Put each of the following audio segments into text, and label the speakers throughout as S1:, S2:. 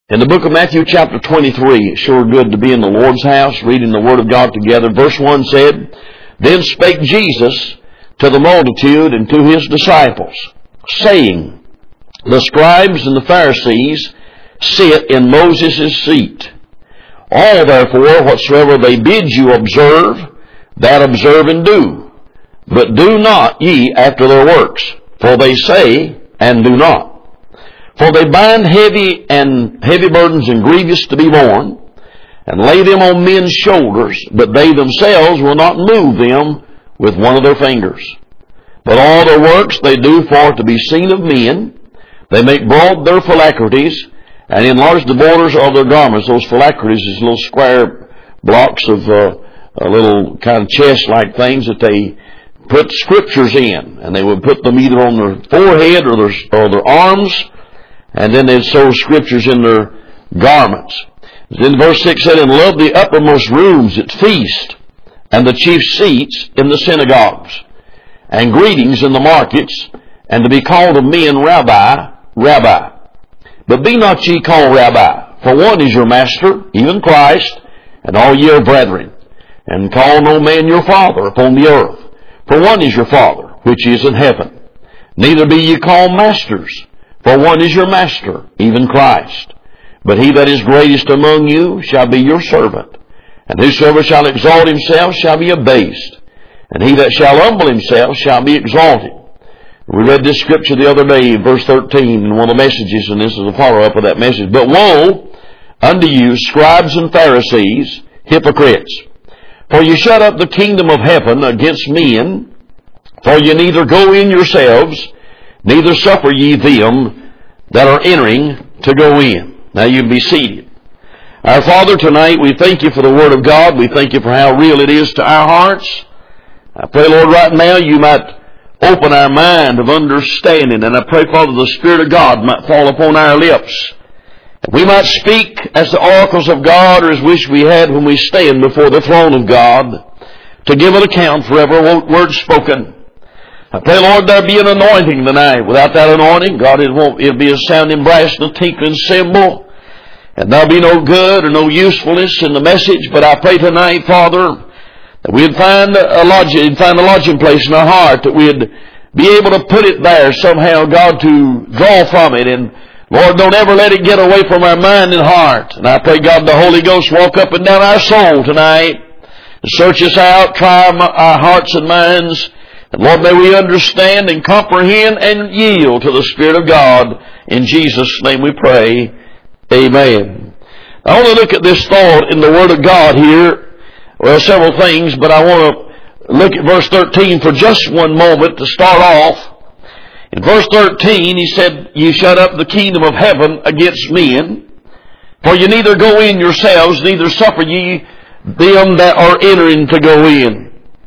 S1: In the book of Matthew chapter 23, it's sure good to be in the Lord's house, reading the Word of God together. Verse 1 said, Then spake Jesus to the multitude and to his disciples, saying, The scribes and the Pharisees sit in Moses' seat. All therefore whatsoever they bid you observe, that observe and do. But do not ye after their works, for they say and do not. For they bind heavy burdens and grievous to be borne, and lay them on men's shoulders, but they themselves will not move them with one of their fingers. But all their works they do for to be seen of men. They make broad their phylacteries, and enlarge the borders of their garments. Those phylacteries is little square blocks of little kind of chest-like things that they put scriptures in, and they would put them either on their forehead or their arms. And then they'd sew scriptures in their garments. Then verse 6 said, And love the uppermost rooms at feast, and the chief seats in the synagogues, and greetings in the markets, and to be called of men, Rabbi, Rabbi. But be not ye called Rabbi, for one is your master, even Christ, and all ye are brethren. And call no man your father upon the earth, for one is your Father, which is in heaven. Neither be ye called masters, for one is your master, even Christ. But he that is greatest among you shall be your servant. And whosoever shall exalt himself shall be abased. And he that shall humble himself shall be exalted. We read this scripture the other day, verse 13, in one of the messages, and this is a follow-up of that message. But woe unto you, scribes and Pharisees, hypocrites! For you shut up the kingdom of heaven against men, for you neither go in yourselves, neither suffer ye them that are entering to go in. Now you be seated. Our Father, tonight we thank you for the Word of God. We thank you for how real it is to our hearts. I pray, Lord, right now you might open our mind of understanding. And I pray, Father, the Spirit of God might fall upon our lips. And we might speak as the oracles of God, or as wish we had when we stand before the throne of God, to give an account for every word spoken. I pray, Lord, there be an anointing tonight. Without that anointing, God, it'll be a sounding brass and a tinkling cymbal. And there'll be no good or no usefulness in the message. But I pray tonight, Father, that we'd find a lodging place in our heart, that we'd be able to put it there somehow, God, to draw from it. And Lord, don't ever let it get away from our mind and heart. And I pray, God, the Holy Ghost walk up and down our soul tonight and search us out, try our hearts and minds. And Lord, may we understand and comprehend and yield to the Spirit of God. In Jesus' name we pray. Amen. I want to look at this thought in the Word of God here. Well, several things, but I want to look at verse 13 for just one moment to start off. In verse 13, he said, You shut up the kingdom of heaven against men, for you neither go in yourselves, neither suffer ye them that are entering to go in.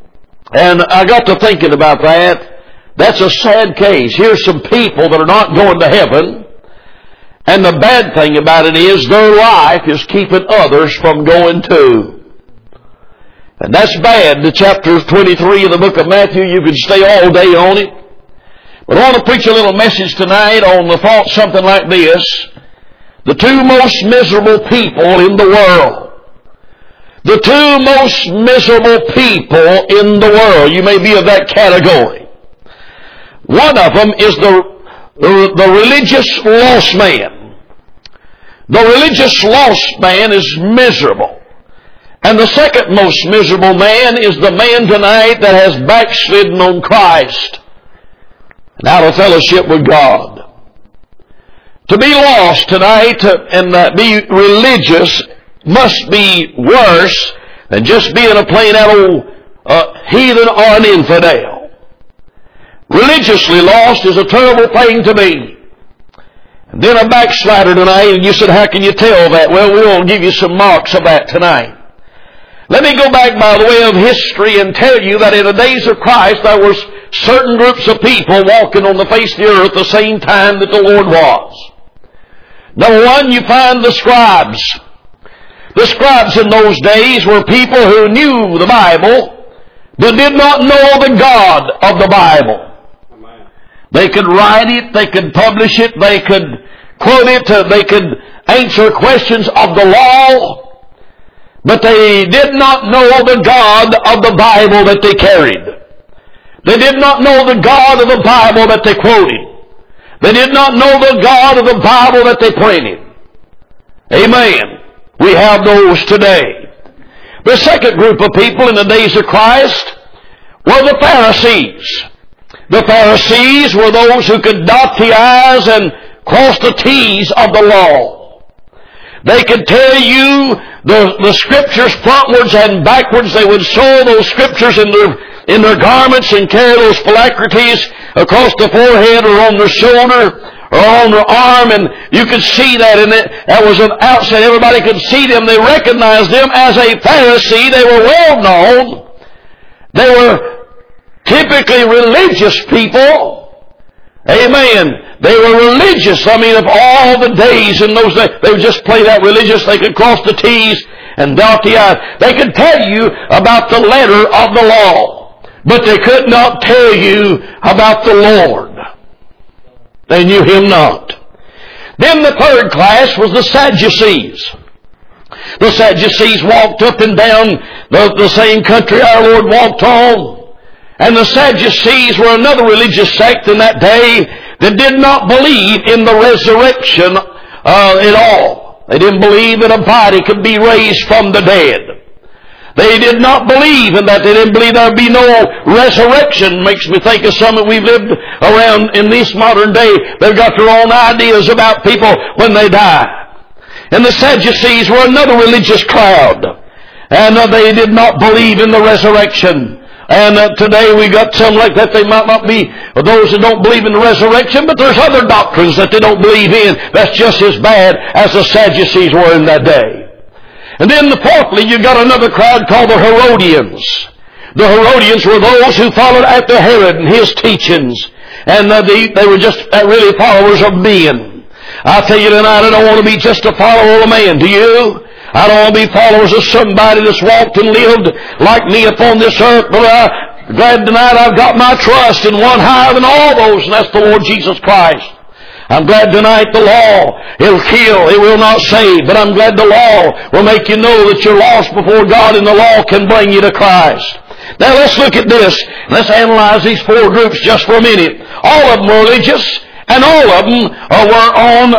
S1: And I got to thinking about that. That's a sad case. Here's some people that are not going to heaven. And the bad thing about it is their life is keeping others from going too. And that's bad. The chapter 23 of the book of Matthew, you could stay all day on it. But I want to preach a little message tonight on the thought something like this. The two most miserable people in the world. The two most miserable people in the world. You may be of that category. One of them is the religious lost man. The religious lost man is miserable. And the second most miserable man is the man tonight that has backslidden on Christ and out of fellowship with God. To be lost tonight and be religious must be worse than just being a plain old heathen or an infidel. Religiously lost is a terrible thing to be. And then a backslider tonight, and you said, how can you tell that? Well, we'll give you some marks of that tonight. Let me go back by the way of history and tell you that in the days of Christ there were certain groups of people walking on the face of the earth the same time that the Lord was. Number one, you find the scribes. The scribes in those days were people who knew the Bible, but did not know the God of the Bible. They could write it, they could publish it, they could quote it, they could answer questions of the law, but they did not know the God of the Bible that they carried. They did not know the God of the Bible that they quoted. They did not know the God of the Bible that they printed. Amen. We have those today. The second group of people in the days of Christ were the Pharisees. The Pharisees were those who could dot the I's and cross the T's of the law. They could tell you the Scriptures frontwards and backwards. They would sew those Scriptures in their garments and carry those phylacteries across the forehead or on their shoulder or on their arm, and you could see that, and that was an outset. Everybody could see them. They recognized them as a Pharisee. They were well known. They were typically religious people. Amen. They were religious. I mean, of all the days in those days, they would just play that religious. They could cross the T's and dot the I's. They could tell you about the letter of the law, but they could not tell you about the Lord. They knew Him not. Then the third class was the Sadducees. The Sadducees walked up and down the same country our Lord walked on. And the Sadducees were another religious sect in that day that did not believe in the resurrection at all. They didn't believe that a body could be raised from the dead. They did not believe in that. They didn't believe there would be no resurrection. Makes me think of some that we've lived around in this modern day. They've got their own ideas about people when they die. And the Sadducees were another religious crowd. And they did not believe in the resurrection. And today we got some like that. They might not be those that don't believe in the resurrection, but there's other doctrines that they don't believe in that's just as bad as the Sadducees were in that day. And then fourthly, you got another crowd called the Herodians. The Herodians were those who followed after Herod and his teachings. And they were just really followers of men. I tell you tonight, I don't want to be just a follower of a man. Do you? I don't want to be followers of somebody that's walked and lived like me upon this earth. But I'm glad tonight I've got my trust in one higher than all those, and that's the Lord Jesus Christ. I'm glad tonight the law, it'll kill, it will not save, but I'm glad the law will make you know that you're lost before God and the law can bring you to Christ. Now let's look at this. Let's analyze these four groups just for a minute. All of them were religious, and all of them were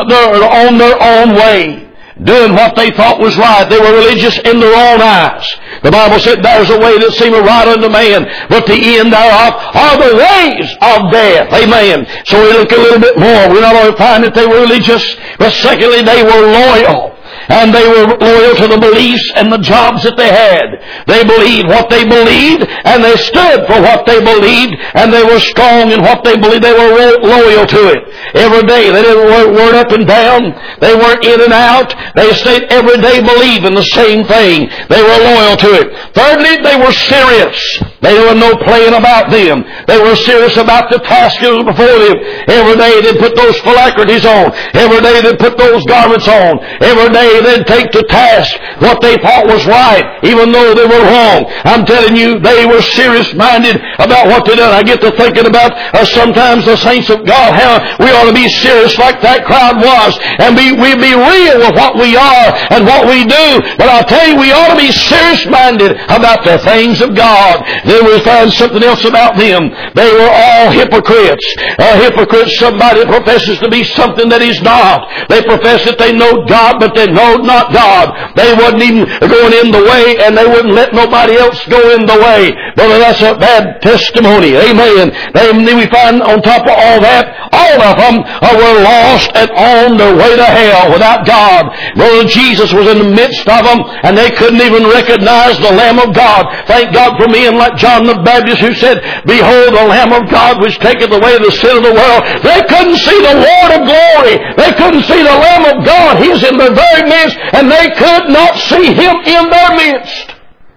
S1: on their own way, doing what they thought was right. They were religious in their own eyes. The Bible said, there's a way that seemeth right unto man, but the end thereof are the ways of death. Amen. So we look a little bit more. We not only find that they were religious, but secondly, they were loyal. And they were loyal to the beliefs and the jobs that they had. They believed what they believed, and they stood for what they believed, and they were strong in what they believed. They were loyal to it. Every day, they didn't word up and down. They weren't in and out. They stayed every day believing the same thing. They were loyal to it. Thirdly, they were serious. There was no playing about them. They were serious about the task that was before them. Every day they'd put those phylacteries on. Every day they'd put those garments on. Every day they'd take to task what they thought was right, even though they were wrong. I'm telling you, they were serious-minded about what they did. I get to thinking about sometimes the saints of God, how we ought to be serious like that crowd was, and we'd be real with what we are and what we do. But I tell you, we ought to be serious-minded about the things of God. Then we find something else about them. They were all hypocrites. Hypocrites, somebody professes to be something that he's not. They profess that they know God, but they know not God. They wasn't even going in the way, and they wouldn't let nobody else go in the way. Brother, that's a bad testimony. Amen. Then we find on top of all that, all of them were lost and on their way to hell without God. Brother, Jesus was in the midst of them, and they couldn't even recognize the Lamb of God. Thank God for men like John the Baptist who said, behold the Lamb of God which taketh away the sin of the world. They couldn't see the Lord of glory. They couldn't see the Lamb of God. He's in their very midst, and they could not see Him in their midst.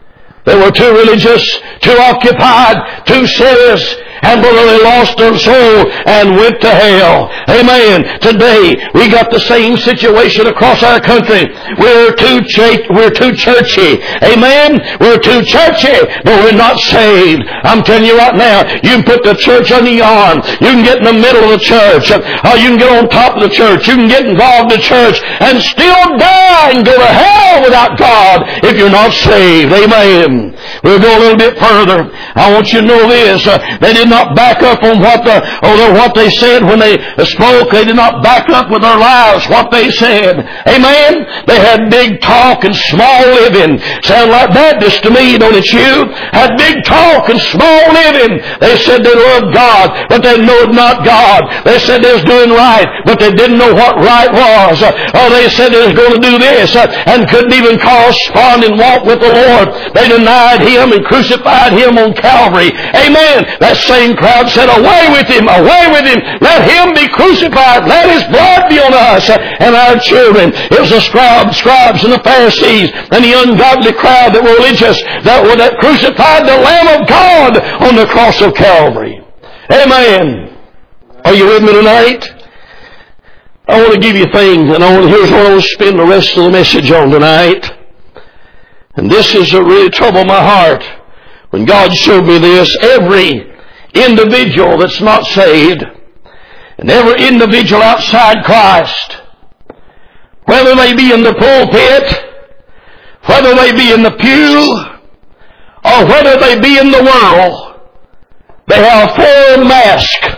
S1: They were too religious, too occupied, too serious, and brother, they lost their soul and went to hell. Amen. Today, we got the same situation across our country. We're too churchy. Amen. We're too churchy, but we're not saved. I'm telling you right now, you can put the church on your arm. You can get in the middle of the church. Or you can get on top of the church. You can get involved in the church and still die and go to hell without God if you're not saved. Amen. We'll go a little bit further. I want you to know this. They did not back up on what they said when they spoke. They did not back up with their lives what they said. Amen? They had big talk and small living. Sound like Baptists to me, don't it you? Had big talk and small living. They said they loved God, but they knowed not God. They said they was doing right, but they didn't know what right was. Or they said they was going to do this and couldn't even correspond and walk with the Lord. They denied Him and crucified Him on Calvary. Amen. That same crowd said, away with Him, away with Him. Let Him be crucified. Let His blood be on us and our children. It was the scribes and the Pharisees and the ungodly crowd that were religious that crucified the Lamb of God on the cross of Calvary. Amen. Are you with me tonight? I want to give you things, and here's what I want to spend the rest of the message on tonight. And this is what really troubled my heart. When God showed me this, every individual that's not saved, and every individual outside Christ, whether they be in the pulpit, whether they be in the pew, or whether they be in the world, they have four masks,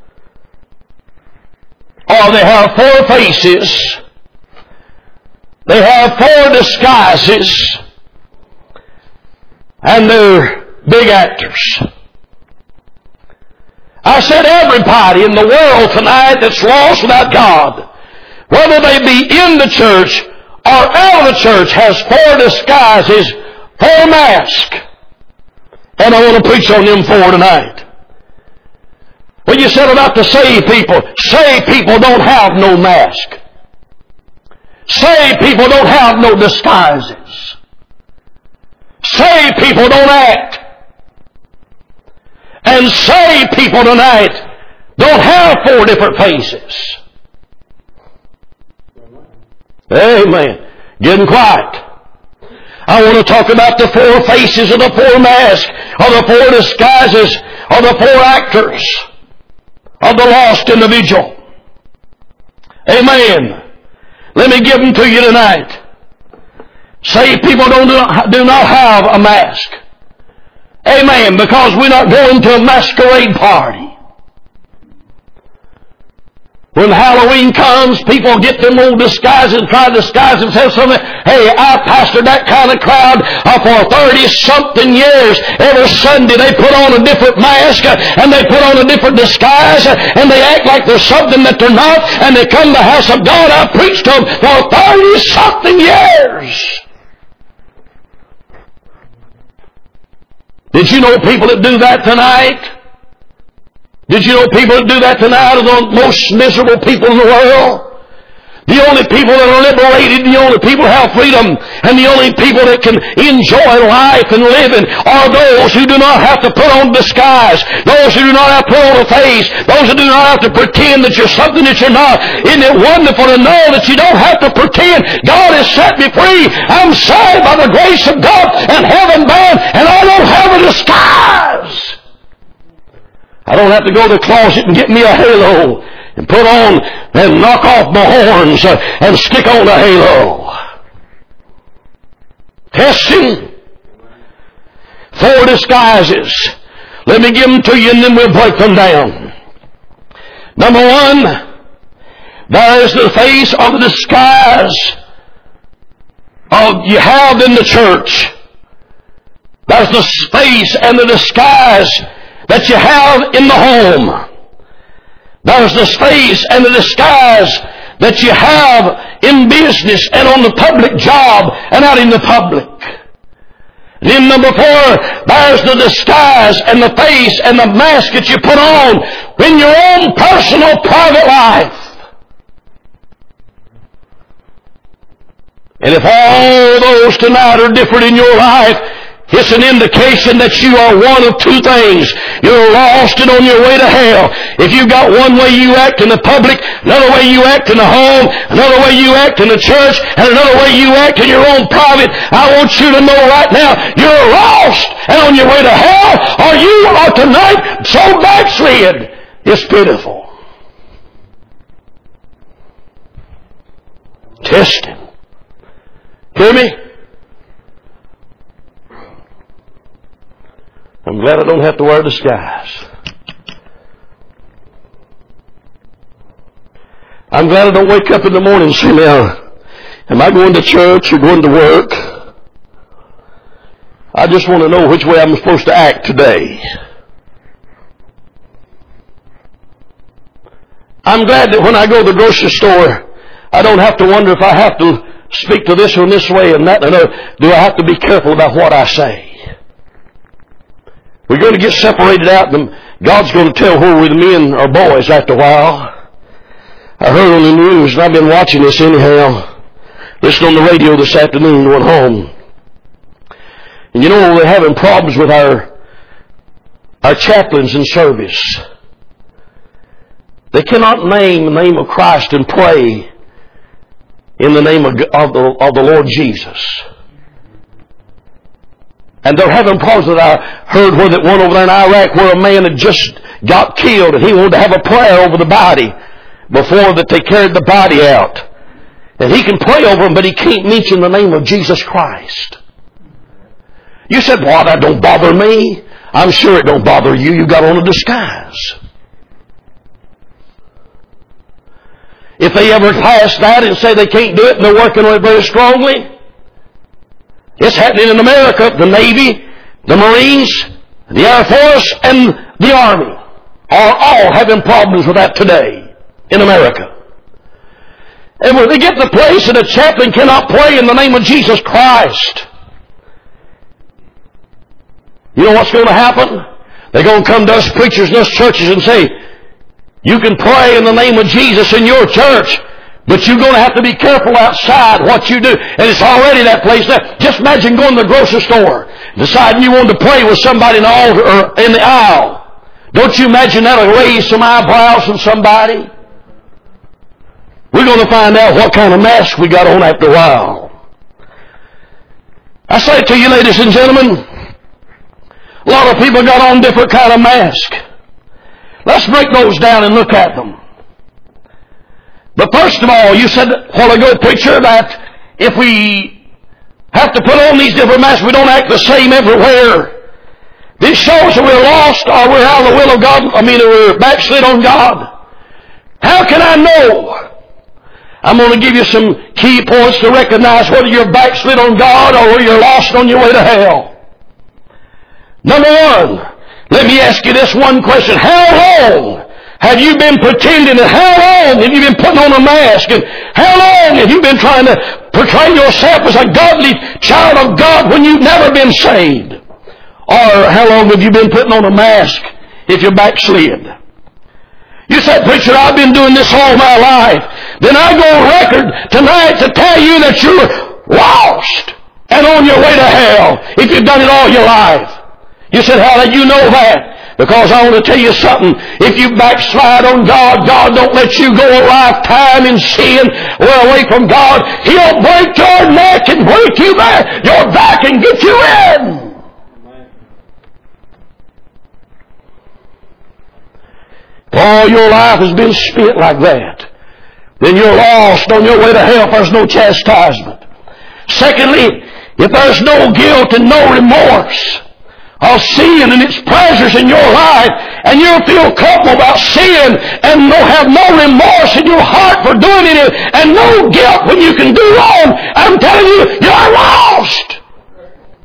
S1: or they have four faces, they have four disguises, and they're big actors. I said everybody in the world tonight that's lost without God, whether they be in the church or out of the church, has four disguises, four masks. And I want to preach on them four tonight. When you said about the saved people don't have no mask. Saved people don't have no disguises. Saved people don't act. And saved people tonight don't have four different faces. Amen. Getting quiet. I want to talk about the four faces of the four masks, or the four disguises, or the four actors of the lost individual. Amen. Let me give them to you tonight. Saved people do not have a mask. Amen. Because we're not going to a masquerade party. When Halloween comes, people get them old disguises and try to disguise themselves. Hey, I pastored that kind of crowd for 30-something years. Every Sunday they put on a different mask and they put on a different disguise and they act like they're something that they're not, and they come to the house of God. I preached to them for 30-something years. Did you know people that do that tonight? Did you know people that do that tonight are the most miserable people in the world? The only people that are liberated, the only people who have freedom, and the only people that can enjoy life and living are those who do not have to put on disguise, those who do not have to put on a face, those who do not have to pretend that you're something that you're not. Isn't it wonderful to know that you don't have to pretend? God has set me free. I'm saved by the grace of God and heaven bound, and I don't have a disguise. I don't have to go to the closet and get me a halo and put on and knock off my horns and stick on a halo. Testing. Four disguises. Let me give them to you and then we'll break them down. Number one, there is the face of the disguise you have in the church. There's the face and the disguise that you have in the home. There's the space and the disguise that you have in business and on the public job and out in the public. And then number four, there's the disguise and the face and the mask that you put on in your own personal private life. And if all those tonight are different in your life, It's an indication that you are one of two things. You're lost and on your way to hell. If you've got one way you act in the public, another way you act in the home, another way you act in the church, and another way you act in your own private, I want you to know right now, you're lost and on your way to hell, or you are tonight so backslid. It's pitiful. Test Him. Hear me? I'm glad I don't have to wear a disguise. I'm glad I don't wake up in the morning and say, now, am I going to church or going to work? I just want to know which way I'm supposed to act today. I'm glad that when I go to the grocery store, I don't have to wonder if I have to speak to this one this way and that and another. Do I have to be careful about what I say? We're going to get separated out, and God's going to tell where we're the men or boys after a while. I heard on the news, and I've been watching this anyhow, listening on the radio this afternoon going home. And you know, we're having problems with our chaplains in service. They cannot name the name of Christ and pray in the name of the Lord Jesus. And they're having problems with I heard where that one over there in Iraq where a man had just got killed and he wanted to have a prayer over the body before that they carried the body out. And he can pray over him, but he can't mention the name of Jesus Christ. You said, well, that don't bother me. I'm sure it don't bother you. You got on a disguise. If they ever pass that and say they can't do it and they're working on it very strongly, it's happening in America. The Navy, the Marines, the Air Force, and the Army are all having problems with that today in America. And when they get to the place that a chaplain cannot pray in the name of Jesus Christ, you know what's going to happen? They're going to come to us preachers and us churches and say, you can pray in the name of Jesus in your church, but you're going to have to be careful outside what you do. And it's already that place there. Just imagine going to the grocery store, deciding you want to pray with somebody in the altar or in the aisle. Don't you imagine that'll raise some eyebrows from somebody? We're going to find out what kind of mask we got on after a while. I say to you, ladies and gentlemen, a lot of people got on different kind of masks. Let's break those down and look at them. But first of all, you said a while ago, preacher, that if we have to put on these different masks, we don't act the same everywhere. This shows that we're lost or we're out of the will of God. We're backslid on God. How can I know? I'm going to give you some key points to recognize whether you're backslid on God or whether you're lost on your way to hell. Number one, let me ask you this one question. How long have you been pretending, and how long have you been putting on a mask, and how long have you been trying to portray yourself as a godly child of God when you've never been saved? Or how long have you been putting on a mask if you're backslid? You said, preacher, I've been doing this all my life. Then I go on record tonight to tell you that you're lost and on your way to hell if you've done it all your life. You said, how did you know that? Because I want to tell you something. If you backslide on God, God don't let you go a lifetime in sin or away from God. He'll break your neck and break you back, your back and get you in. If all your life has been spent like that, then you're lost on your way to hell if there's no chastisement. Secondly, if there's no guilt and no remorse of sin and its pleasures in your life, and you feel comfortable about sin and have no remorse in your heart for doing it, and no guilt when you can do wrong, I'm telling you, you're lost.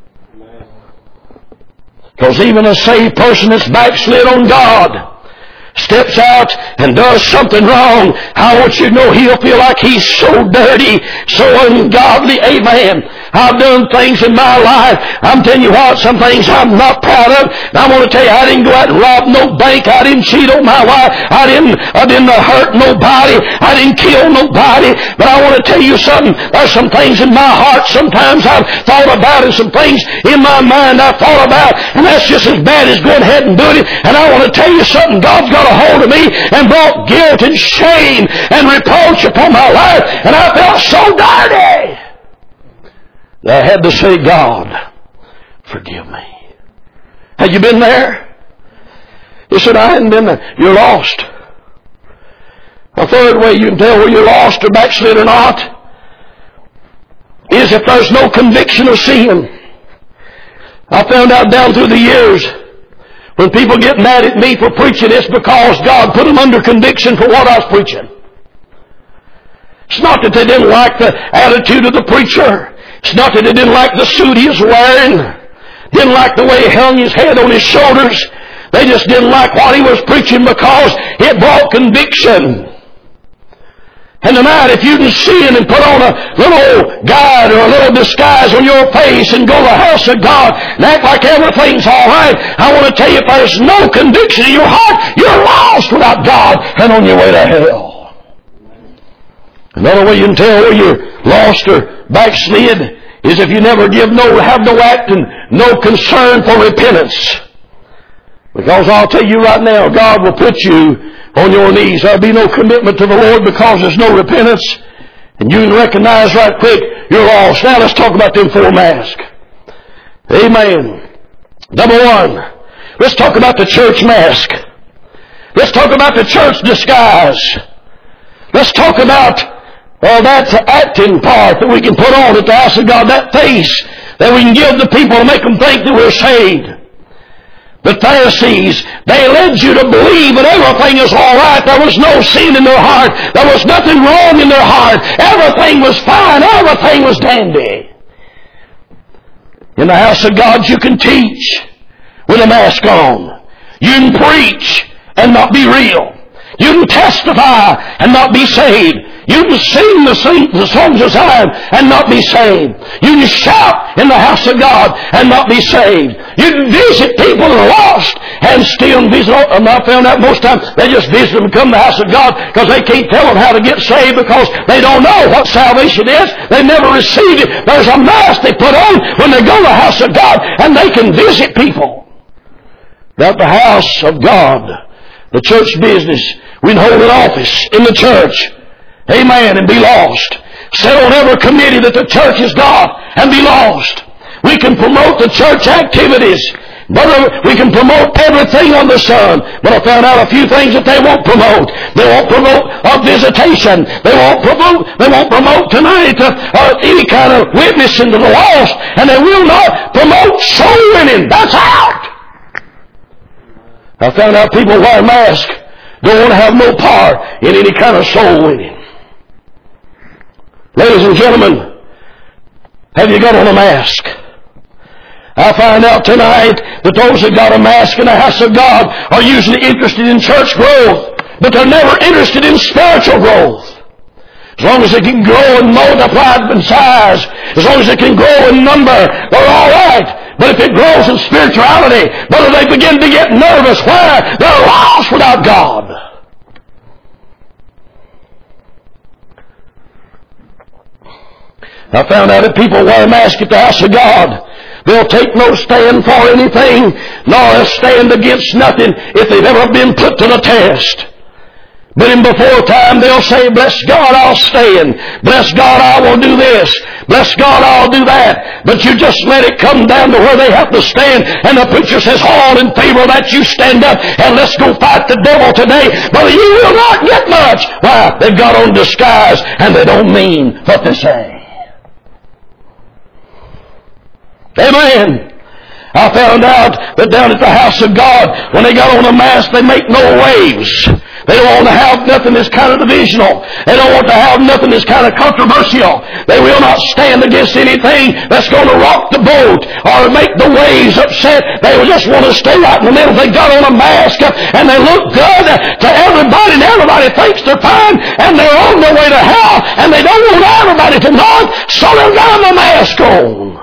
S1: Because even a saved person that's backslid on God, steps out and does something wrong, I want you to know he'll feel like he's so dirty, so ungodly. Amen. I've done things in my life. I'm telling you what, some things I'm not proud of. And I want to tell you, I didn't go out and rob no bank. I didn't cheat on my wife. I didn't hurt nobody. I didn't kill nobody. But I want to tell you something. There's some things in my heart sometimes I've thought about, and some things in my mind I've thought about, and that's just as bad as going ahead and doing it. And I want to tell you something. God's got a hold of me and brought guilt and shame and reproach upon my life, and I felt so dirty that I had to say, God, forgive me. Have you been there? He said, I hadn't been there. You're lost. A third way you can tell whether you're lost or backslid or not is if there's no conviction of sin. I found out down through the years, when people get mad at me for preaching, it's because God put them under conviction for what I was preaching. It's not that they didn't like the attitude of the preacher. It's not that they didn't like the suit he was wearing, didn't like the way he hung his head on his shoulders. They just didn't like what he was preaching because it brought conviction. And tonight, if you can sin and put on a little guide or a little disguise on your face and go to the house of God and act like everything's all right, I want to tell you, if there's no conviction in your heart, you're lost without God and on your way to hell. Another way you can tell whether you're lost or backslid is if you never have no act and no concern for repentance. Because I'll tell you right now, God will put you on your knees. There'll be no commitment to the Lord because there's no repentance. And you can recognize right quick you're lost. Now let's talk about them four masks. Amen. Number one, let's talk about the church mask. Let's talk about the church disguise. Let's talk about that acting part that we can put on at the house of God, that face that we can give the people to make them think that we're saved. The Pharisees, they led you to believe that everything is all right. There was no sin in their heart. There was nothing wrong in their heart. Everything was fine. Everything was dandy. In the house of God, you can teach with a mask on. You can preach and not be real. You can testify and not be saved. You can sing the songs of Zion and not be saved. You can shout in the house of God and not be saved. You can visit people that are lost and still visit. And I found out most times they just visit them and come to the house of God because they can't tell them how to get saved because they don't know what salvation is. They never received it. There's a mask they put on when they go to the house of God, and they can visit people. At the house of God, the church business, we can hold an office in the church. Amen. And be lost. Sit on every committee that the church has got and be lost. We can promote the church activities. But we can promote everything on the sun. But I found out a few things that they won't promote. They won't promote a visitation. They won't promote tonight any kind of witnessing to the lost. And they will not promote soul winning. That's out. I found out people wear masks don't want to have no part in any kind of soul winning. Ladies and gentlemen, have you got on a mask? I find out tonight that those that got a mask in the house of God are usually interested in church growth, but they're never interested in spiritual growth. As long as they can grow and multiply in size, as long as they can grow in number, they're all right. But if it grows in spirituality, brother, they begin to get nervous. Why? They're lost without God. I found out that people wear a mask at the house of God. They'll take no stand for anything, nor a stand against nothing if they've ever been put to the test. But in before time, they'll say, bless God, I'll stand. Bless God, I will do this. Bless God, I'll do that. But you just let it come down to where they have to stand, and the preacher says, all in favor that you stand up, and let's go fight the devil today. But you will not get much. Why? They've got on disguise, and they don't mean what they say. Amen. I found out that down at the house of God, when they got on the Mass, they make no waves. They don't want to have nothing that's kind of divisional. They don't want to have nothing that's kind of controversial. They will not stand against anything that's going to rock the boat or make the waves upset. They will just want to stay right in the middle. They got on a mask and they look good to everybody, and everybody thinks they're fine, and they're on their way to hell, and they don't want everybody to know it, so they've got the mask on.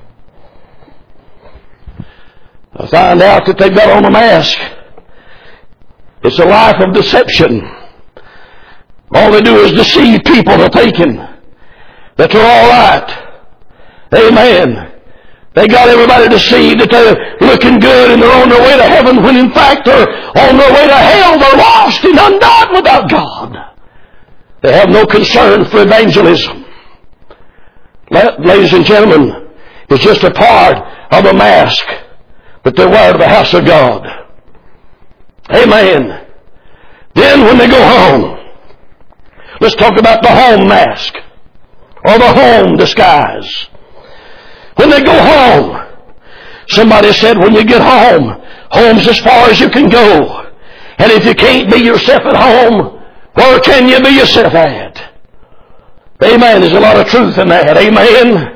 S1: I find out that they've got on a mask. It's a life of deception. All they do is deceive people to thinking that they're all right. Amen. They got everybody deceived that they're looking good and they're on their way to heaven, when in fact they're on their way to hell. They're lost and undone without God. They have no concern for evangelism. Ladies and gentlemen, it's just a part of a mask that they wear to the house of God. Amen. Then when they go home, let's talk about the home mask or the home disguise. When they go home, somebody said when you get home, home's as far as you can go. And if you can't be yourself at home, where can you be yourself at? Amen. There's a lot of truth in that. Amen.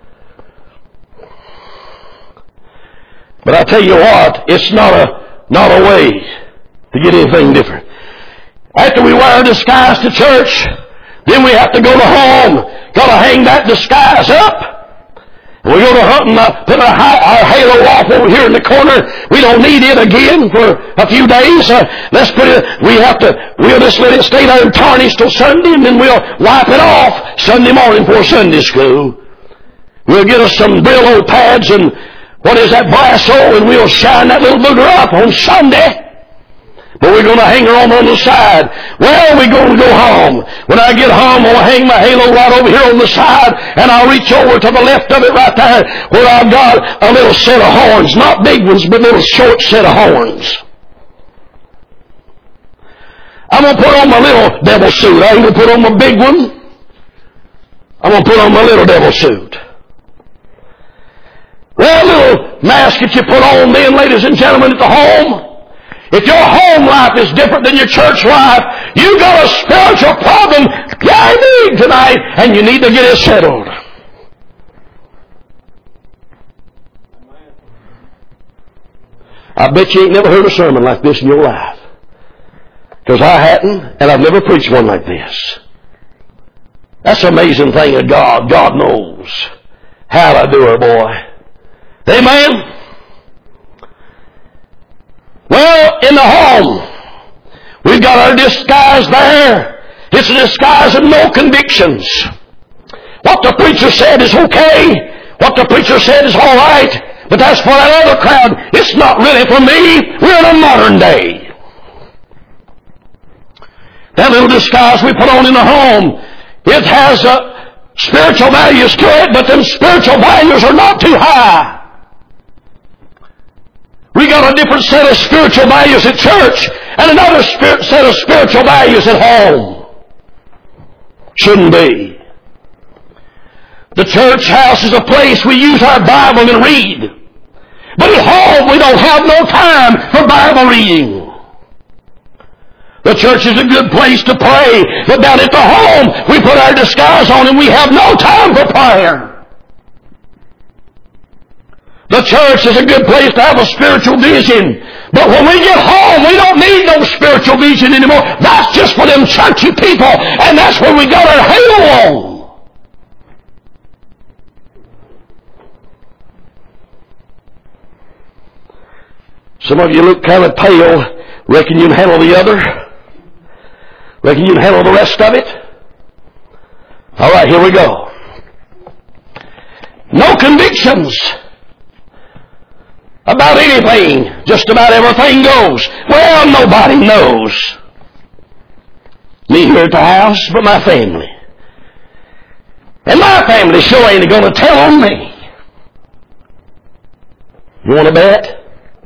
S1: But I tell you what, it's not a way to get anything different. After we wear a disguise to church, then we have to go to home. Got to hang that disguise up. We go to hunt and put our halo off over here in the corner. We don't need it again for a few days. Let's put it. We'll just let it stay there and tarnish till Sunday, and then we'll wipe it off Sunday morning for Sunday school. We'll get us some Brillo pads and what is that, Brasso, and we'll shine that little booger up on Sunday. But we're going to hang her on the side. Well, we're going to go home. When I get home, I'll hang my halo right over here on the side, and I'll reach over to the left of it right there where I've got a little set of horns. Not big ones, but a little short set of horns. I'm going to put on my little devil suit. I ain't going to put on my big one. I'm going to put on my little devil suit. Well, little mask that you put on then, ladies and gentlemen, at the home. If your home life is different than your church life, you got a spiritual problem you need tonight, and you need to get it settled. I bet you ain't never heard a sermon like this in your life. Because I hadn't, and I've never preached one like this. That's an amazing thing of God. God knows how to do it, boy. Amen? Well, in the home, we've got our disguise there. It's a disguise of no convictions. What the preacher said is okay. What the preacher said is all right. But that's for that other crowd. It's not really for me. We're in a modern day. That little disguise we put on in the home, it has spiritual values to it, but them spiritual values are not too high. We got a different set of spiritual values at church and another set of spiritual values at home. Shouldn't be. The church house is a place we use our Bible and read. But at home we don't have no time for Bible reading. The church is a good place to pray, but down at the home we put our disguise on and we have no time for prayer. The church is a good place to have a spiritual vision. But when we get home, we don't need no spiritual vision anymore. That's just for them churchy people. And that's where we got our halo on. Some of you look kind of pale. Reckon you can handle the other? Reckon you can handle the rest of it? All right, here we go. No convictions. About anything, just about everything goes. Well, nobody knows me here at the house but my family. And my family sure ain't going to tell on me. You want to bet?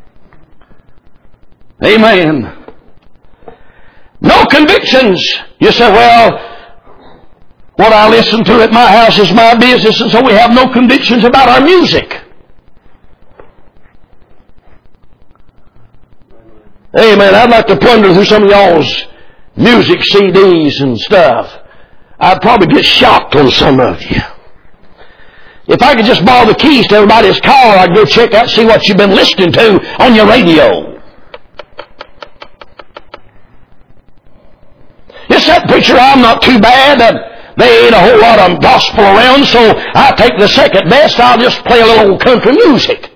S1: Amen. No convictions. You say, well, what I listen to at my house is my business, and so we have no convictions about our music.
S2: Amen. I'd like to plunder through some of y'all's music CDs and stuff. I'd probably get shocked on some of you. If I could just borrow the keys to everybody's car, I'd go check out, see what you've been listening to on your radio. You said, preacher, I'm not too bad. There ain't a whole lot of gospel around, so I take the second best. I'll just play a little old country music.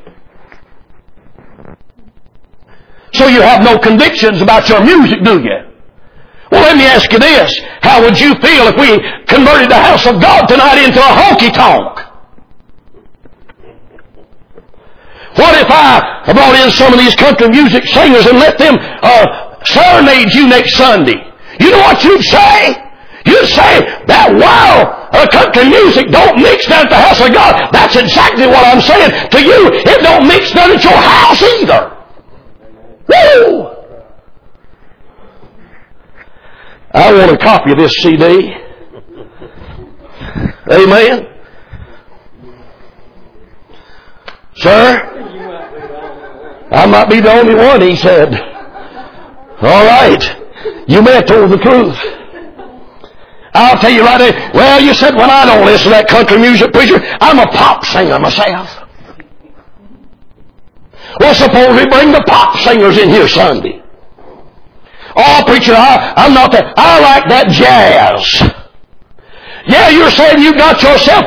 S2: So you have no convictions about your music, do you? Well, let me ask you this. How would you feel if we converted the house of God tonight into a honky-tonk? What if I brought in some of these country music singers and let them serenade you next Sunday? You know what you'd say? You'd say, that country music don't mix down at the house of God. That's exactly what I'm saying to you. It don't mix down at your house either. Woo! I want a copy of this CD. Amen. Sir? I might be the only one, he said. All right. You may have told the truth. I'll tell you right there. Well, you said, well, I don't listen to that country music, preacher. I'm a pop singer myself. Well, suppose we bring the pop singers in here Sunday. Oh, preacher, I'm not that. I like that jazz. Yeah, you're saying you got yourself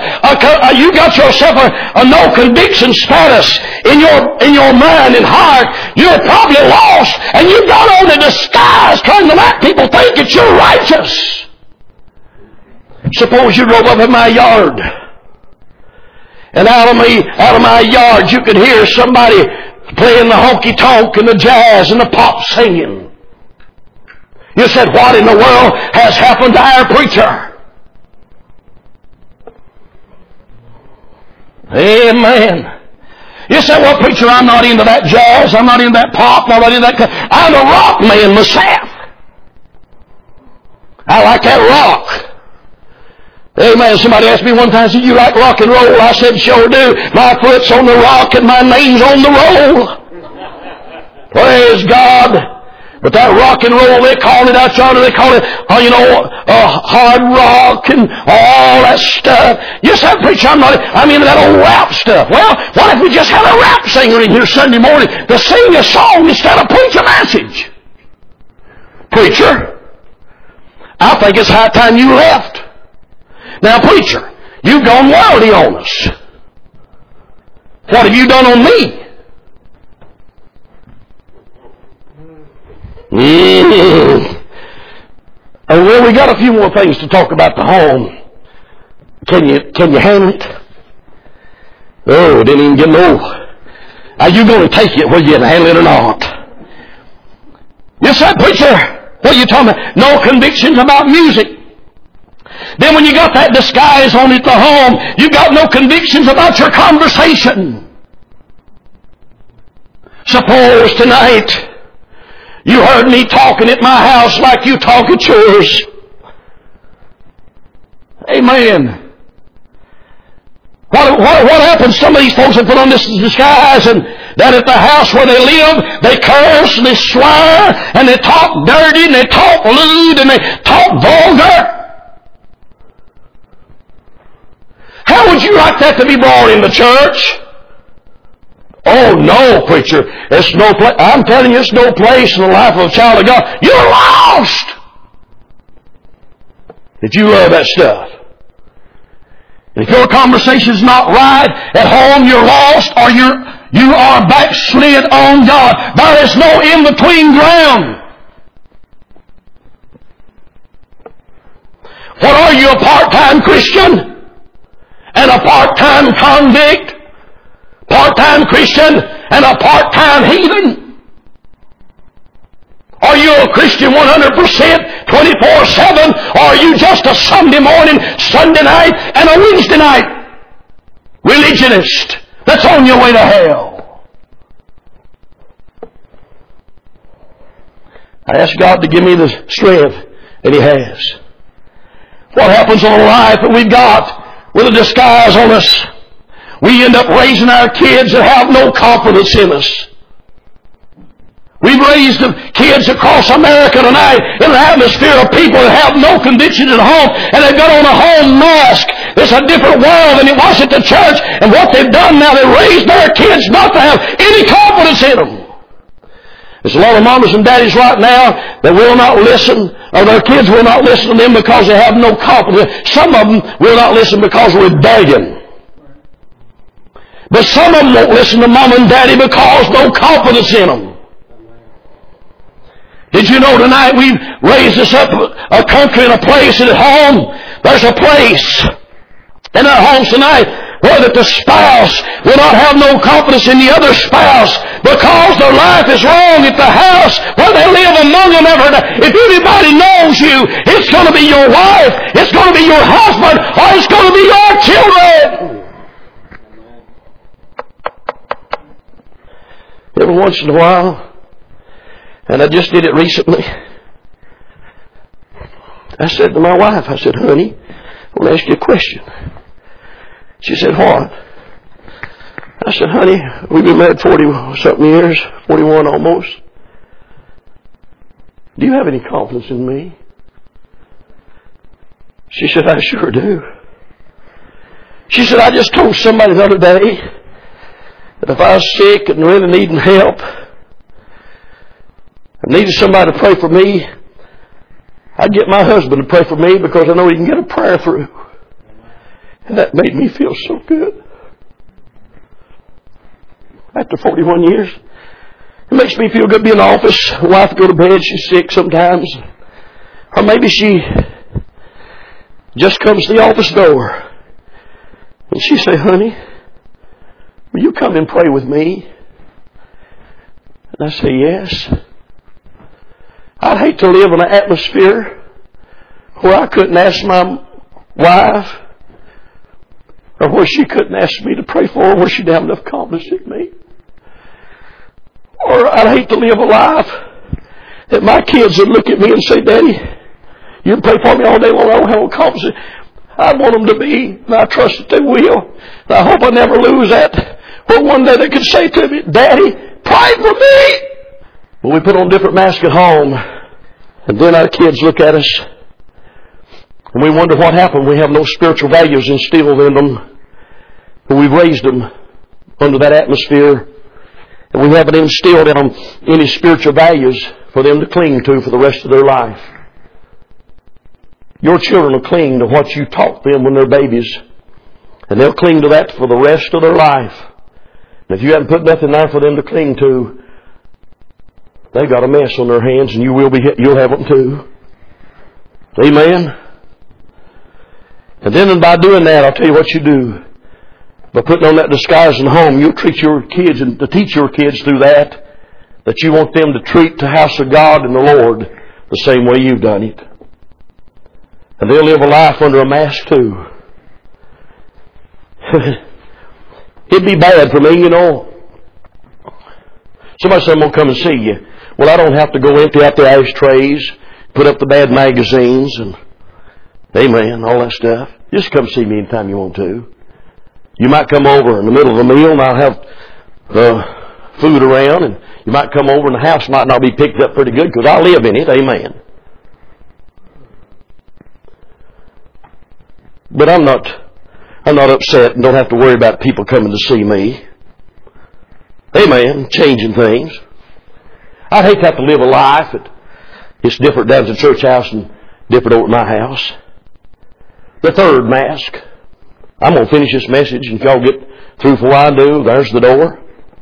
S2: a no conviction status in your mind and heart. You're probably lost, and you've got on a disguise trying to let people think that you're righteous. Suppose you drove up in my yard, and out of my yard you could hear somebody playing the honky-tonk and the jazz and the pop singing. You said, what in the world has happened to our preacher? Amen. You say, well, preacher, I'm not into that jazz, I'm not into that pop, I'm not into that. I'm a rock man myself. I like that rock. Amen. Somebody asked me one time, said, you like rock and roll? I said, sure do. My foot's on the rock and my name's on the roll. Praise God. But that rock and roll, they call it out yonder, they call it, hard rock and all that stuff. You said, preacher, I'm into that old rap stuff. Well, what if we just had a rap singer in here Sunday morning to sing a song instead of preach a message? Preacher, I think it's high time you left. Now, preacher, you've gone worldly on us. What have you done on me? Well, we got a few more things to talk about the home. Can you handle it? Oh, didn't even get no. Are you going to take it whether you can handle it or not? You said, preacher, what are you talking about? No convictions about music. Then when you got that disguise on at the home, you got no convictions about your conversation. Suppose tonight you heard me talking at my house like you talk at yours. Amen. What happens? Some of these folks have put on this disguise, and that at the house where they live, they curse and they swear and they talk dirty and they talk lewd and they talk vulgar. How would you like that to be brought in the church? Oh, no, preacher. It's no place. I'm telling you, it's no place in the life of a child of God. You're lost if you love that stuff. If your conversation's not right at home, you're lost, or you are backslid on God. There is no in-between ground. What are you, a part-time Christian? And a part-time convict? Part-time Christian and a part-time heathen? Are you a Christian 100%, 24/7, or are you just a Sunday morning, Sunday night, and a Wednesday night religionist that's on your way to hell? I ask God to give me the strength that He has. What happens on a life that we've got with a disguise on us? We end up raising our kids that have no confidence in us. We've raised kids across America tonight in an atmosphere of people that have no conviction at home, and they've got on a home mask. It's a different world than it was at the church. And what they've done now, they raised their kids not to have any confidence in them. There's a lot of mamas and daddies right now that will not listen, or their kids will not listen to them because they have no confidence. Some of them will not listen because of rebellion. But some of them won't listen to mom and daddy because no confidence in them. Did you know tonight we've raised us up a country and a place and at home? There's a place in our homes tonight where that the spouse will not have no confidence in the other spouse because their life is wrong at the house where they live among them every day. If anybody knows you, it's going to be your wife, it's going to be your husband, or it's going to be your children. Every once in a while, and I just did it recently, I said to my wife, I said, honey, I want to ask you a question. She said, what? I said, honey, we've been married 40-something years, 41 almost. Do you have any confidence in me? She said, I sure do. She said, I just told somebody the other day that if I was sick and really needing help, I needed somebody to pray for me, I'd get my husband to pray for me because I know he can get a prayer through. And that made me feel so good. After 41 years, it makes me feel good being in the office. My wife go to bed, she's sick sometimes. Or maybe she just comes to the office door and she say, honey, will you come and pray with me? And I say, yes. I'd hate to live in an atmosphere where I couldn't ask my wife, or where she couldn't ask me to pray for her, where she didn't have enough confidence in me. Or I'd hate to live a life that my kids would look at me and say, Daddy, you can pray for me all day long, I don't have no confidence. I want them to be, and I trust that they will. And I hope I never lose that, where one day they could say to me, Daddy, pray for me. Well, we put on different masks at home, and then our kids look at us, and we wonder what happened. We have no spiritual values instilled in them, but we've raised them under that atmosphere, and we haven't instilled in them any spiritual values for them to cling to for the rest of their life. Your children will cling to what you taught them when they're babies, and they'll cling to that for the rest of their life. And if you haven't put nothing there for them to cling to, they've got a mess on their hands, and you'll have them too. Amen? And then by doing that, I'll tell you what you do. By putting on that disguise in home, you'll treat your kids and to teach your kids through that you want them to treat the house of God and the Lord the same way you've done it. And they'll live a life under a mask too. It'd be bad for me, you know. Somebody said, I'm going to come and see you. Well, I don't have to go empty out the ashtrays, put up the bad magazines, and amen, all that stuff. Just come see me anytime you want to. You might come over in the middle of a meal and I'll have food around, and you might come over and the house might not be picked up pretty good because I live in it, amen. But I'm not upset and don't have to worry about people coming to see me. Amen. Changing things. I'd hate to have to live a life that it's different down at the church house and different over at my house. The third mask. I'm going to finish this message, and if y'all get through for what I do, there's the door.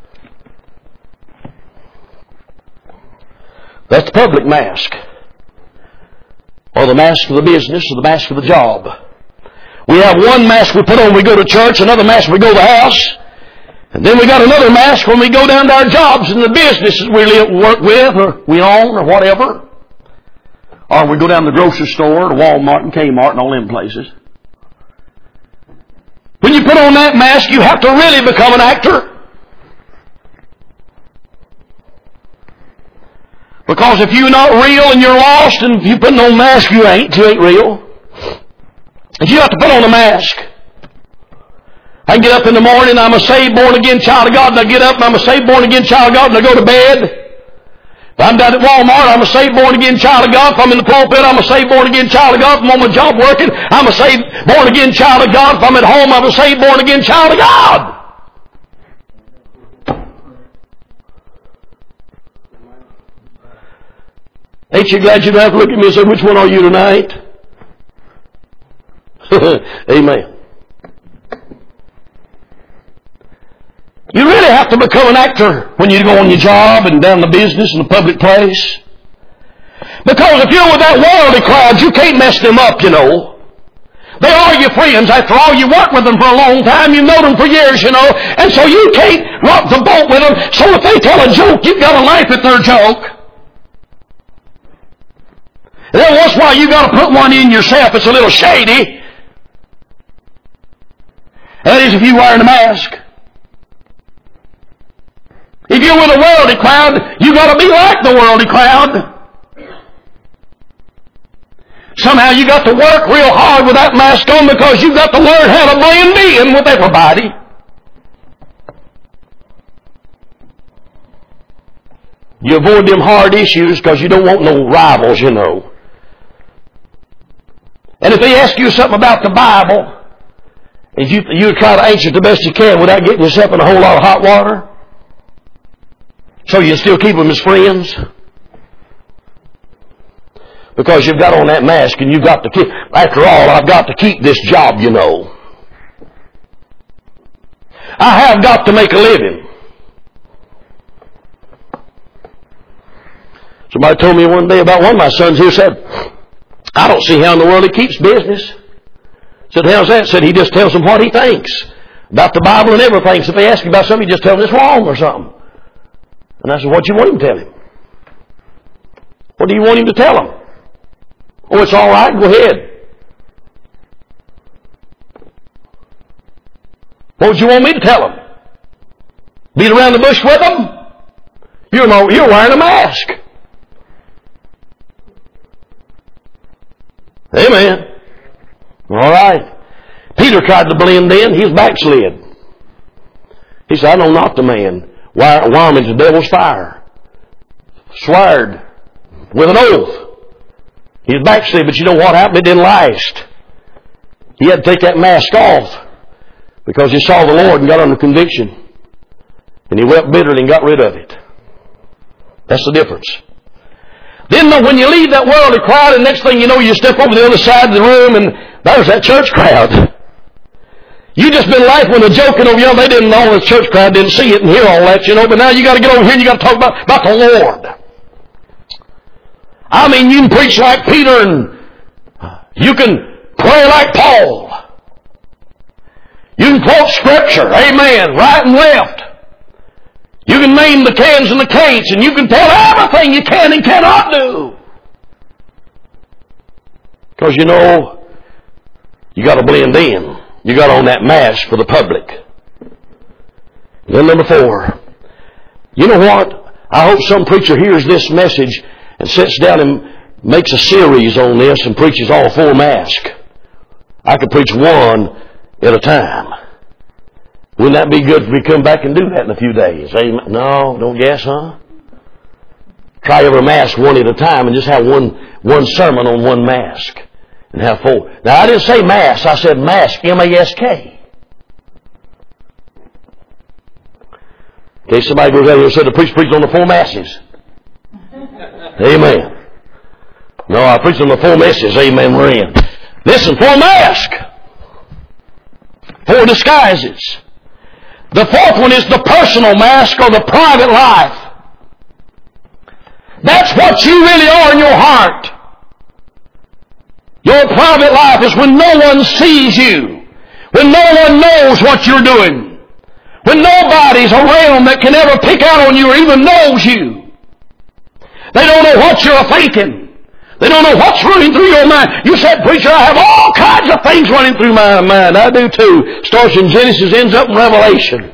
S2: That's the public mask. Or the mask of the business, or the mask of the job. We have one mask we put on when we go to church, another mask when we go to the house. And then we got another mask when we go down to our jobs and the businesses we work with or we own or whatever. Or we go down to the grocery store to Walmart and Kmart and all them places. When you put on that mask, you have to really become an actor. Because if you're not real and you're lost, and if you put on a mask, you ain't real. And you have to put on a mask. I get up in the morning, I'm a saved, born-again child of God, and I get up and I'm a saved, born-again child of God, and I go to bed. If I'm down at Walmart, I'm a saved, born-again child of God. If I'm in the pulpit, I'm a saved, born-again child of God. If I'm on my job working, I'm a saved, born-again child of God. If I'm at home, I'm a saved, born-again child of God. Ain't you glad you don't have to look at me and say, which one are you tonight? Amen. You really have to become an actor when you go on your job and down the business in the public place. Because if you're with that worldly crowd, you can't mess them up, you know. They are your friends. After all, you work with them for a long time. You've known them for years, you know. And so you can't rock the boat with them. So if they tell a joke, you've got to laugh at their joke. And then once in a while, you've got to put one in yourself. It's a little shady. That is if you're wearing a mask. If you're with a worldly crowd, you've got to be like the worldly crowd. Somehow you got to work real hard with that mask on because you've got to learn how to blend in with everybody. You avoid them hard issues because you don't want no rivals, you know. And if they ask you something about the Bible, and you try to answer it the best you can without getting yourself in a whole lot of hot water, so you still keep them as friends? Because you've got on that mask and you've got to keep, after all, I've got to keep this job, you know. I have got to make a living. Somebody told me one day about one of my sons who said, I don't see how in the world he keeps business. I said, how's that? Said he just tells them what he thinks about the Bible and everything. So if they ask you about something, he just tells them it's wrong or something. And I said, what do you want him to tell him? What do you want him to tell him? Oh, it's all right. Go ahead. What would you want me to tell him? Beat around the bush with him? You're wearing a mask. Amen. All right. Peter tried to blend in. He was backslid. He said, I know not the man. Worm into the devil's fire. Sweared with an oath. He was backslid, but you know what happened? It didn't last. He had to take that mask off because he saw the Lord and got under conviction. And he wept bitterly and got rid of it. That's the difference. Then when you leave that worldly crowd, and next thing you know, you step over the other side of the room and there's that church crowd. You just been laughing and joking over here. They didn't know, the church crowd didn't see it and hear all that, you know. But now you got to get over here and you got to talk about the Lord. I mean, you can preach like Peter and you can pray like Paul. You can quote Scripture, amen, right and left. You can name the cans and the can'ts, and you can tell everything you can and cannot do. Because you know, you got to blend in. You got on that mask for the public. And then number 4. You know what? I hope some preacher hears this message and sits down and makes a series on this and preaches all 4 masks. I could preach one at a time. Wouldn't that be good if we come back and do that in a few days? Amen. No, don't guess, huh? Try every mask one at a time and just have one sermon on one mask. And have 4. Now, I didn't say mask. I said mask, M-A-S-K. In case somebody goes out here and said the preacher preached on the 4 masses. Amen. No, I preached on the 4 messes. Amen, we're in. Listen, 4 masks. 4 disguises. The 4th one is the personal mask or the private life. That's what you really are in your heart. Your private life is when no one sees you. When no one knows what you're doing. When nobody's around that can ever pick out on you or even knows you. They don't know what you're thinking. They don't know what's running through your mind. You said, preacher, I have all kinds of things running through my mind. I do too. Starts in Genesis, ends up in Revelation.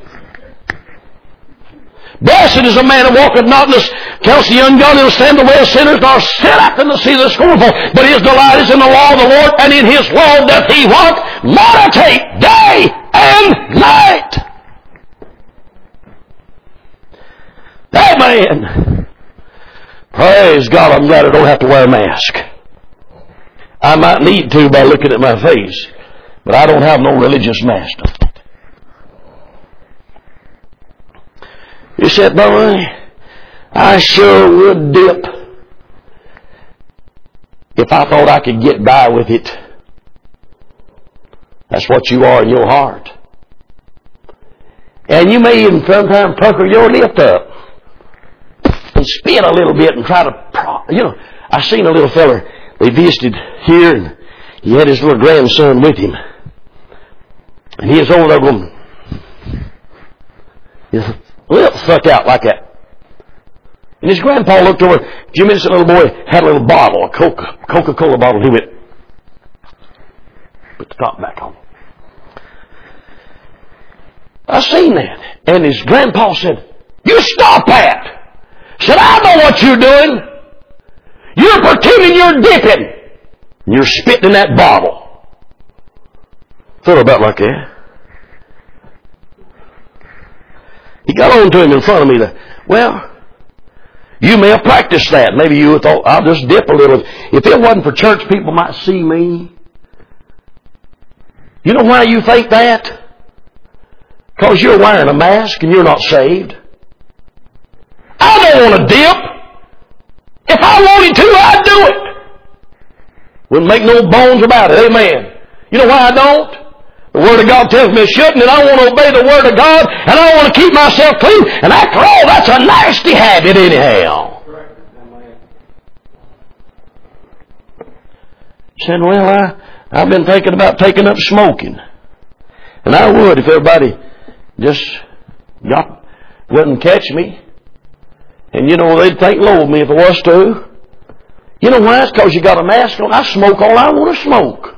S2: Blessed is a man that walketh not in the counsel of the ungodly, nor stand the way of sinners, nor sit up in the seat of the scornful. But his delight is in the law of the Lord, and in his law doth he what? Meditate day and night. Amen. Praise God, I'm glad I don't have to wear a mask. I might need to by looking at my face, but I don't have no religious master. He said, boy, I sure would dip if I thought I could get by with it. That's what you are in your heart. And you may even sometimes pucker your lip up and spin a little bit and try to, I seen a little feller, they visited here and he had his little grandson with him. And he was over there going, his lip stuck out like that. And his grandpa looked over, a few minutes, the little boy had a little bottle, a Coca-Cola bottle. He went, put the top back on. I seen that. And his grandpa said, you stop that. Said, I know what you're doing. You're pretending you're dipping. You're spitting in that bottle. Felt about like that. He got on to him in front of me. Well, you may have practiced that. Maybe you thought, I'll just dip a little. If it wasn't for church, people might see me. You know why you think that? Because you're wearing a mask and you're not saved. I don't want to dip. If I wanted to, I'd do it. Wouldn't make no bones about it. Amen. You know why I don't? The Word of God tells me I shouldn't, and I want to obey the Word of God, and I want to keep myself clean. And after all, that's a nasty habit anyhow. He said, well, I've been thinking about taking up smoking. And I would if everybody just wouldn't catch me. And they'd think low of me if it was to. You know why? It's because you got a mask on. I smoke all I want to smoke.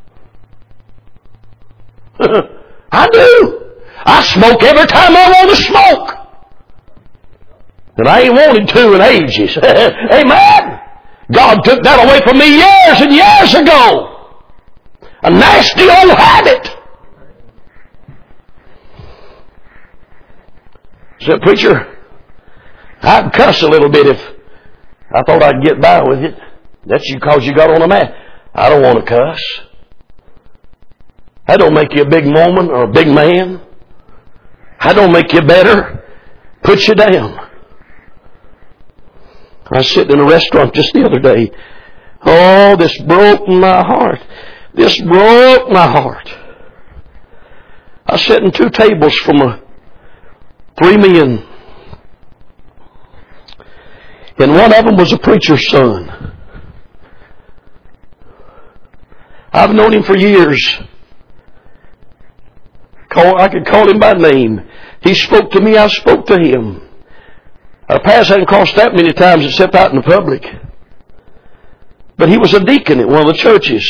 S2: I do. I smoke every time I want to smoke. And I ain't wanted to in ages. Amen. God took that away from me years and years ago. A nasty old habit. Said, preacher, I'd cuss a little bit if I thought I'd get by with it. That's because you got on a mask. I don't want to cuss. That don't make you a big woman or a big man. That don't make you better. Put you down. I was sitting in a restaurant just the other day. Oh, this broke my heart. This broke my heart. I was sitting 2 tables from 3 men. And one of them was a preacher's son. I've known him for years. I could call him by name. He spoke to me, I spoke to him. Our paths hadn't crossed that many times except out in the public. But he was a deacon at one of the churches.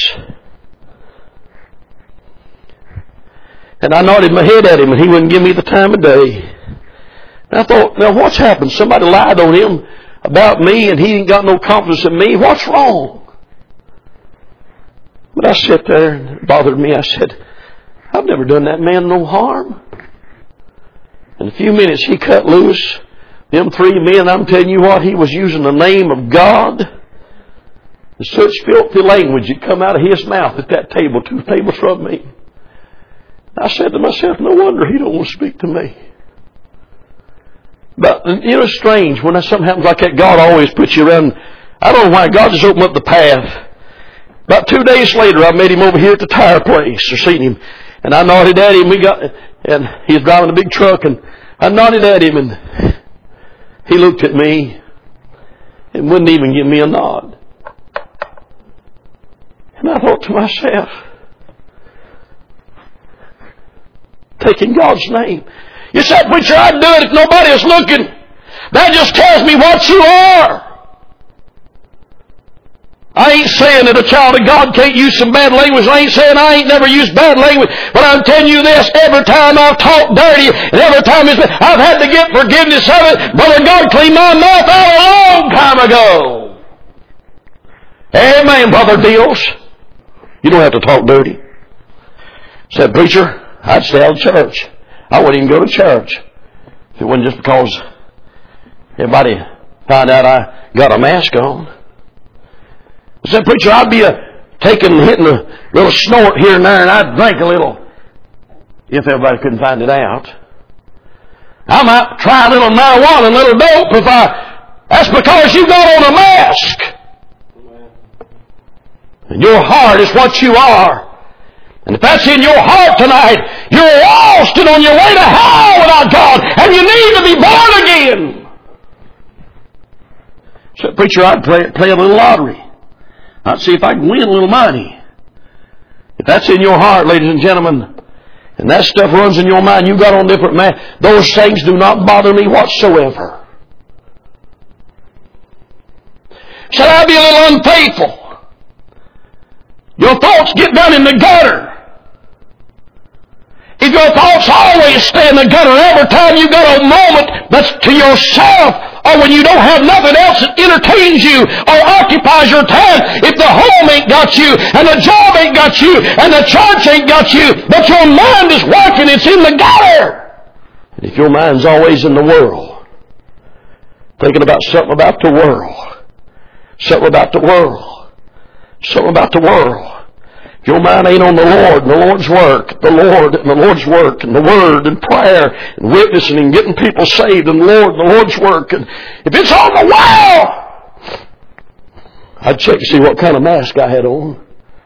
S2: And I nodded my head at him and he wouldn't give me the time of day. And I thought, now what's happened? Somebody lied on him about me and he ain't got no confidence in me. What's wrong? But I sat there and it bothered me. I said, I've never done that man no harm. In a few minutes he cut loose. Them 3 men, I'm telling you what, he was using the name of God. And such filthy language had come out of his mouth at that table, 2 tables from me. I said to myself, no wonder he don't want to speak to me. But, it's strange. When something happens like that, God always puts you around. I don't know why. God just opened up the path. About 2 days later, I met him over here at the tire place. I seen him. And I nodded at him. And he was driving a big truck. And I nodded at him. And he looked at me and wouldn't even give me a nod. And I thought to myself, taking God's name. You said, preacher, I'd do it if nobody was looking. That just tells me what you are. I ain't saying that a child of God can't use some bad language. I ain't saying I ain't never used bad language. But I'm telling you this, every time I've talked dirty, and every time I've had to get forgiveness of it, Brother God cleaned my mouth out a long time ago. Amen, Brother Deals. You don't have to talk dirty. Said, preacher, I'd stay out of church. I wouldn't even go to church if it wasn't just because everybody Find out I got a mask on. I said, preacher, I'd be hitting a little snort here and there, and I'd drink a little if everybody couldn't find it out. I might try a little marijuana, a little dope that's because you got on a mask. And your heart is what you are. And if that's in your heart tonight, you're lost and on your way to hell without God, and you need to be born again. So, preacher, I'd play a little lottery. I'd see if I can win a little money. If that's in your heart, ladies and gentlemen, and that stuff runs in your mind, you got on different man, those things do not bother me whatsoever. Should I be a little unfaithful? Your thoughts get down in the gutter. If your thoughts always stay in the gutter every time you got a moment that's to yourself, or when you don't have nothing else that entertains you or occupies your time, if the home ain't got you, and the job ain't got you, and the church ain't got you, but your mind is working, it's in the gutter. And if your mind's always in the world, thinking about something about the world, something about the world, something about the world, if your mind ain't on the Lord and the Lord's work, the Lord and the Lord's work and the Word and prayer and witnessing and getting people saved and the Lord's work, and if it's on the wall, I'd check to see what kind of mask I had on.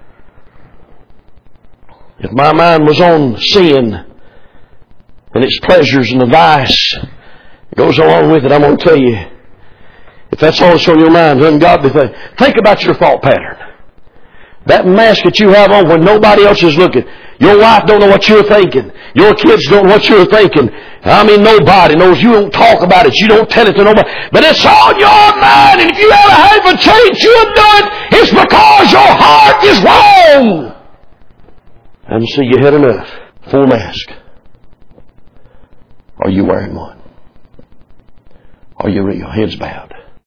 S2: If my mind was on sin and its pleasures and the vice that goes along with it, I'm going to tell you, if that's all that's on your mind, ungodly thing, think about your thought pattern. That mask that you have on when nobody else is looking. Your wife don't know what you're thinking. Your kids don't know what you're thinking. I mean, nobody knows. You don't talk about it. You don't tell it to nobody. But it's on your mind. And if you ever have a change, you'll do it. It's because your heart is wrong. And see, you had enough. Full mask. Are you wearing one? Are you real? Heads bowed.